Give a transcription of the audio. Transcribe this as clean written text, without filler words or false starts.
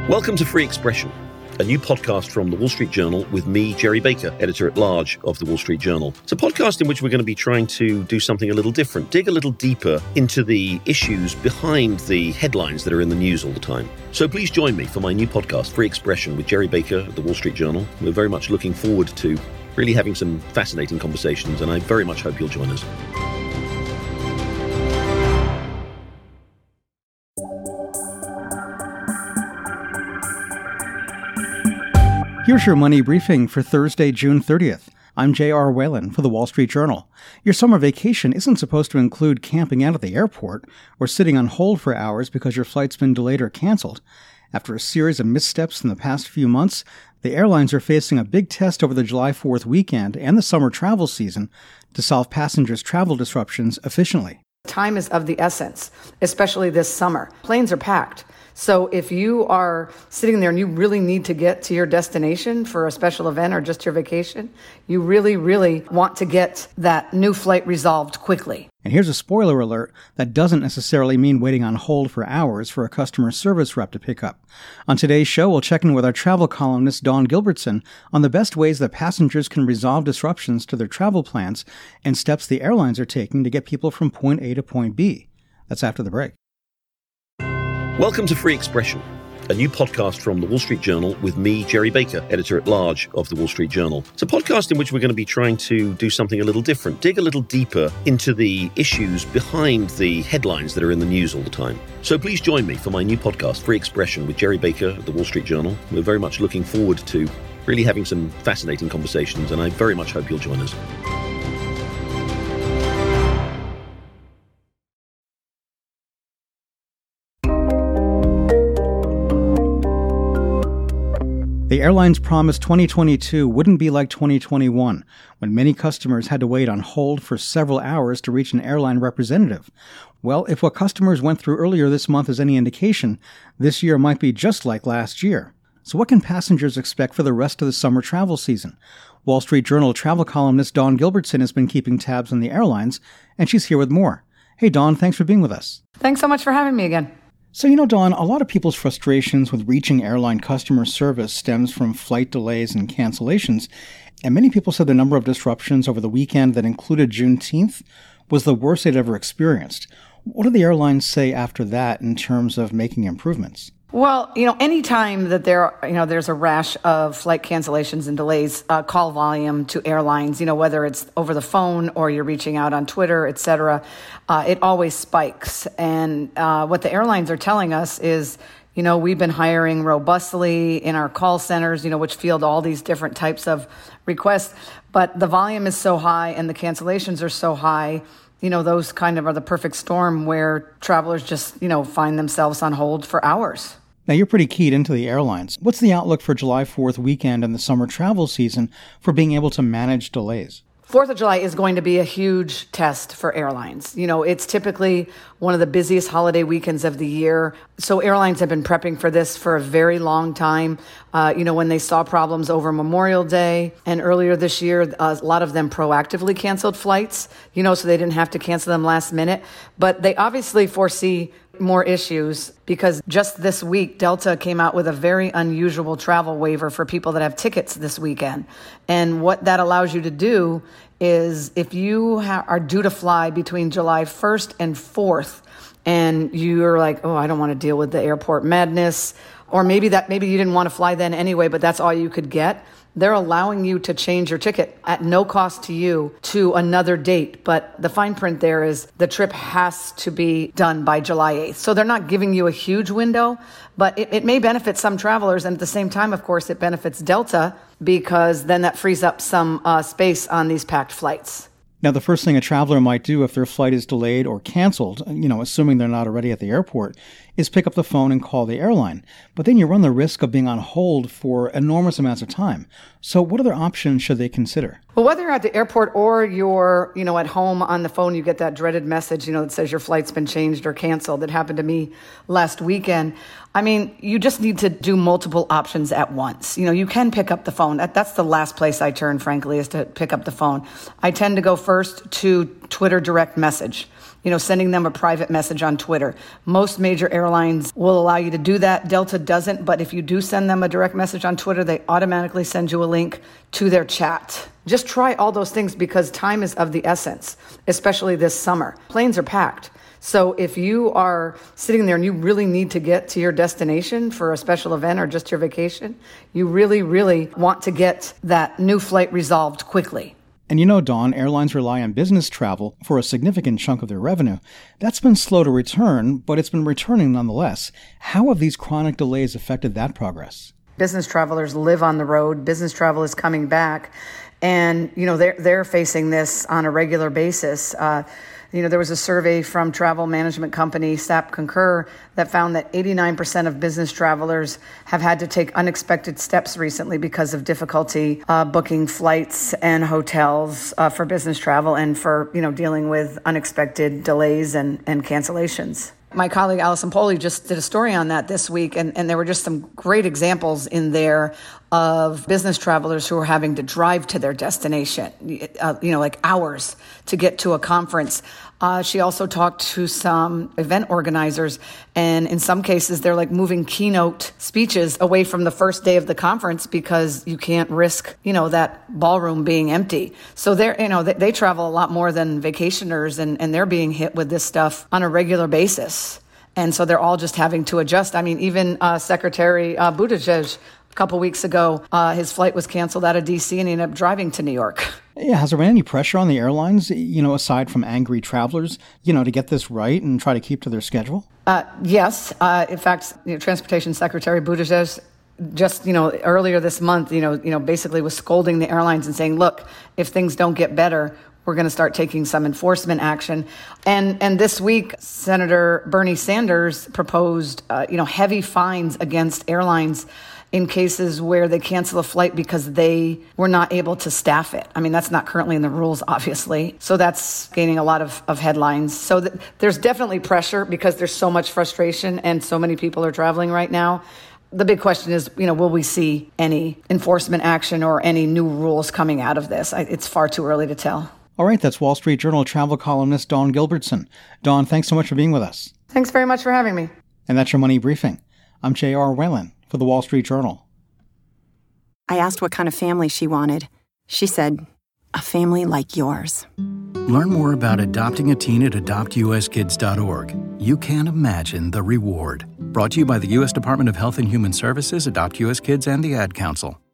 Welcome to Free Expression, a new podcast from The Wall Street Journal with me, Gerry Baker, editor-at-large of The Wall Street Journal. It's a podcast in which we're going to be trying to do something a little different, dig a little deeper into the issues behind the headlines that are in the news all the time. So please join me for my new podcast, Free Expression, with Gerry Baker at The Wall Street Journal. We're very much looking forward to really having some fascinating conversations, and I very much hope you'll join us. Here's your money briefing for Thursday, June 30th. I'm J.R. Whalen for The Wall Street Journal. Your summer vacation isn't supposed to include camping out at the airport or sitting on hold for hours because your flight's been delayed or canceled. After a series of missteps in the past few months, the airlines are facing a big test over the July 4th weekend and the summer travel season to solve passengers' travel disruptions efficiently. Time is of the essence, especially this summer. Planes are packed. So if you are sitting there and you really need to get to your destination for a special event or just your vacation, you really, really want to get that new flight resolved quickly. And here's a spoiler alert that doesn't necessarily mean waiting on hold for hours for a customer service rep to pick up. On today's show, we'll check in with our travel columnist Dawn Gilbertson on the best ways that passengers can resolve disruptions to their travel plans and steps the airlines are taking to get people from point A to point B. That's after the break. Welcome to Free Expression, a new podcast from The Wall Street Journal with me, Gerry Baker, editor-at-large of The Wall Street Journal. It's a podcast in which we're going to be trying to do something a little different, dig a little deeper into the issues behind the headlines that are in the news all the time. So please join me for my new podcast, Free Expression, with Gerry Baker at The Wall Street Journal. We're very much looking forward to really having some fascinating conversations, and I very much hope you'll join us. The airlines promised 2022 wouldn't be like 2021, when many customers had to wait on hold for several hours to reach an airline representative. Well, if what customers went through earlier this month is any indication, this year might be just like last year. So what can passengers expect for the rest of the summer travel season? Wall Street Journal travel columnist Dawn Gilbertson has been keeping tabs on the airlines, and she's here with more. Hey, Dawn, thanks for being with us. Thanks so much for having me again. So, Dawn, a lot of people's frustrations with reaching airline customer service stems from flight delays and cancellations, and many people said the number of disruptions over the weekend that included Juneteenth was the worst they'd ever experienced. What do the airlines say after that in terms of making improvements? Well, anytime that there's a rash of flight cancellations and delays, call volume to airlines, whether it's over the phone or you're reaching out on Twitter, et cetera, it always spikes. And what the airlines are telling us is, we've been hiring robustly in our call centers, which field all these different types of requests. But the volume is so high and the cancellations are so high, those kind of are the perfect storm where travelers just, find themselves on hold for hours. Now, you're pretty keyed into the airlines. What's the outlook for July 4th weekend and the summer travel season for being able to manage delays? 4th of July is going to be a huge test for airlines. It's typically one of the busiest holiday weekends of the year. So airlines have been prepping for this for a very long time. When they saw problems over Memorial Day and earlier this year, a lot of them proactively canceled flights, so they didn't have to cancel them last minute. But they obviously foresee more issues because just this week, Delta came out with a very unusual travel waiver for people that have tickets this weekend. And what that allows you to do is if you are due to fly between July 1st and 4th, and you're like, I don't want to deal with the airport madness, or maybe you didn't want to fly then anyway, but that's all you could get. They're allowing you to change your ticket at no cost to you to another date. But the fine print there is the trip has to be done by July 8th. So they're not giving you a huge window, but it may benefit some travelers. And at the same time, of course, it benefits Delta because then that frees up some space on these packed flights. Now, the first thing a traveler might do if their flight is delayed or canceled, assuming they're not already at the airport, is pick up the phone and call the airline. But then you run the risk of being on hold for enormous amounts of time. So what other options should they consider? Well, whether you're at the airport or you're, at home on the phone, you get that dreaded message, that says your flight's been changed or canceled. It happened to me last weekend. You just need to do multiple options at once. You can pick up the phone. That's the last place I turn, frankly, is to pick up the phone. I tend to go first to Twitter direct message. sending them a private message on Twitter. Most major airlines will allow you to do that. Delta doesn't, but if you do send them a direct message on Twitter, they automatically send you a link to their chat. Just try all those things because time is of the essence, especially this summer. Planes are packed. So if you are sitting there and you really need to get to your destination for a special event or just your vacation, you really, really want to get that new flight resolved quickly. And Dawn, airlines rely on business travel for a significant chunk of their revenue. That's been slow to return, but it's been returning nonetheless. How have these chronic delays affected that progress? Business travelers live on the road. Business travel is coming back. And, they're facing this on a regular basis. There was a survey from travel management company SAP Concur that found that 89% of business travelers have had to take unexpected steps recently because of difficulty booking flights and hotels for business travel and for, dealing with unexpected delays and cancellations. My colleague Allison Poley just did a story on that this week, and there were just some great examples in there of business travelers who are having to drive to their destination, like hours to get to a conference. She also talked to some event organizers, and in some cases, they're like moving keynote speeches away from the first day of the conference because you can't risk, that ballroom being empty. So they travel a lot more than vacationers, and they're being hit with this stuff on a regular basis. And so they're all just having to adjust. I mean, even Secretary Buttigieg, a couple weeks ago, his flight was canceled out of D.C. and he ended up driving to New York. Yeah, has there been any pressure on the airlines, aside from angry travelers, to get this right and try to keep to their schedule? Yes. In fact, Transportation Secretary Buttigieg just, earlier this month, basically was scolding the airlines and saying, look, if things don't get better, we're going to start taking some enforcement action. And this week, Senator Bernie Sanders proposed, heavy fines against airlines in cases where they cancel a flight because they were not able to staff it. I mean, that's not currently in the rules, obviously. So that's gaining a lot of headlines. So there's definitely pressure because there's so much frustration and so many people are traveling right now. The big question is, will we see any enforcement action or any new rules coming out of this? It's far too early to tell. All right, that's Wall Street Journal travel columnist Dawn Gilbertson. Dawn, thanks so much for being with us. Thanks very much for having me. And that's your Money Briefing. I'm J.R. Whalen for the Wall Street Journal. I asked what kind of family she wanted. She said, a family like yours. Learn more about adopting a teen at adoptuskids.org. You can't imagine the reward. Brought to you by the U.S. Department of Health and Human Services, Adopt U.S. Kids, and the Ad Council.